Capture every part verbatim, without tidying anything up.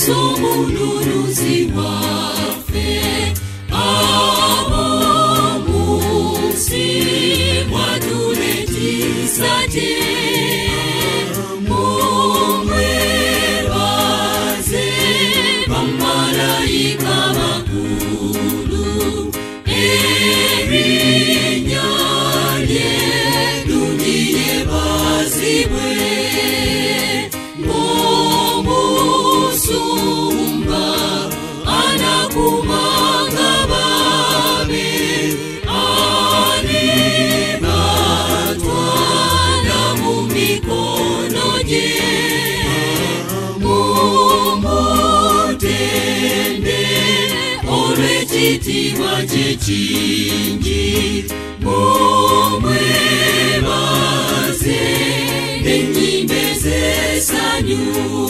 Yesu mununuzi wafe abo musi waduleti sate mumwebaze bamalaika bakulu erinyalye dunie bazibwe Musumba anakumanga babe alibatwa na mumikono je mumutende olwekiti wachechingi mumwebaze enyimbe zesanyu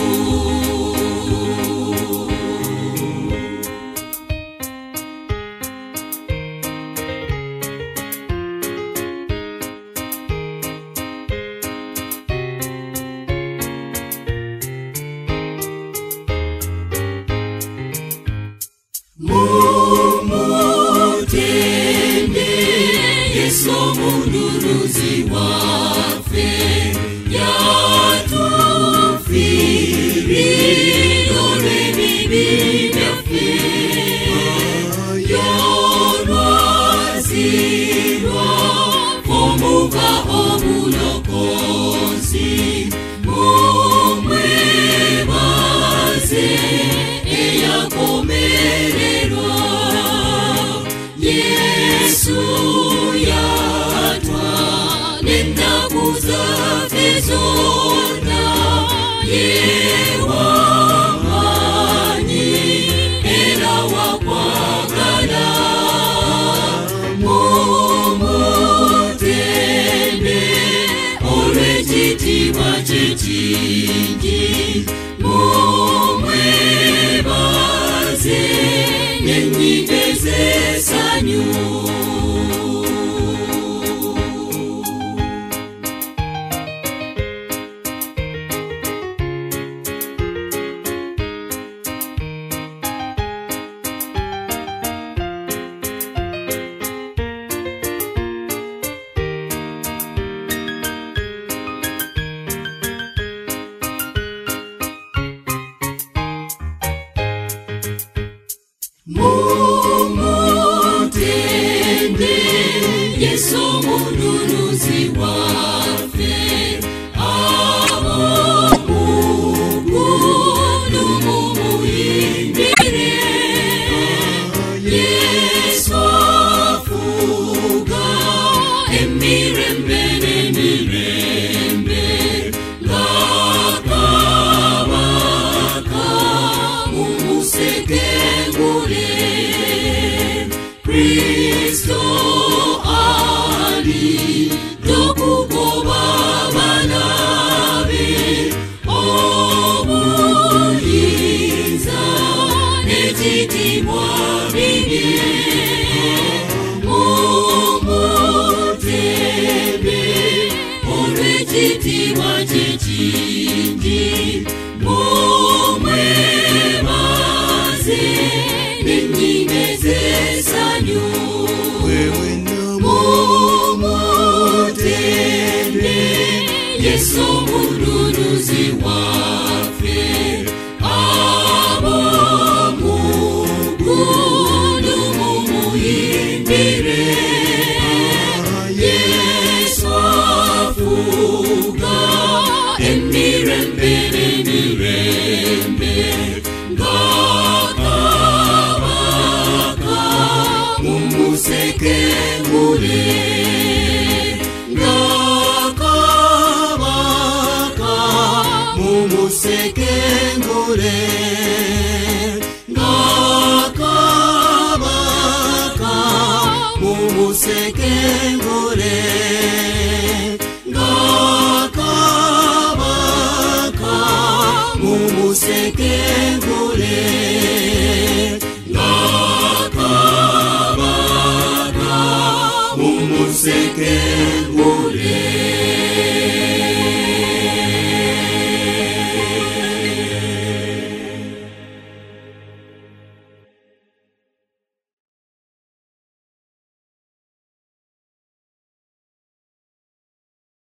mumutende Yesu mununuzi wafe yatufiri dole bibi nyafe yorwazirwa komuka obulokozi mumwebaze eyakomererwa Yesu yatwa nenakuza fezona yewamani era wakwagala mumutende olwekiti wachechingi mumwebaze nenyimbe zesanyu mumutende Yesu mununuzi wafe abo mugunu mumuimbire Yesu afuga emirembe nemirembe ngakabaka mumusekengule Kristo ali dokugoba banabe obuyinza nekitimwa bibye mumutende olwekiti wachechingi mumwebaze nenyimbe zesanyu mumutende Yesu mununuzi wafe abo mugunu mumuimbire Yesu afuga emirembe nemirembe ngakabaka mumusekengule ngakabaka mumusekengule ngakabaka mumusekengule ngakabaka mumusekengule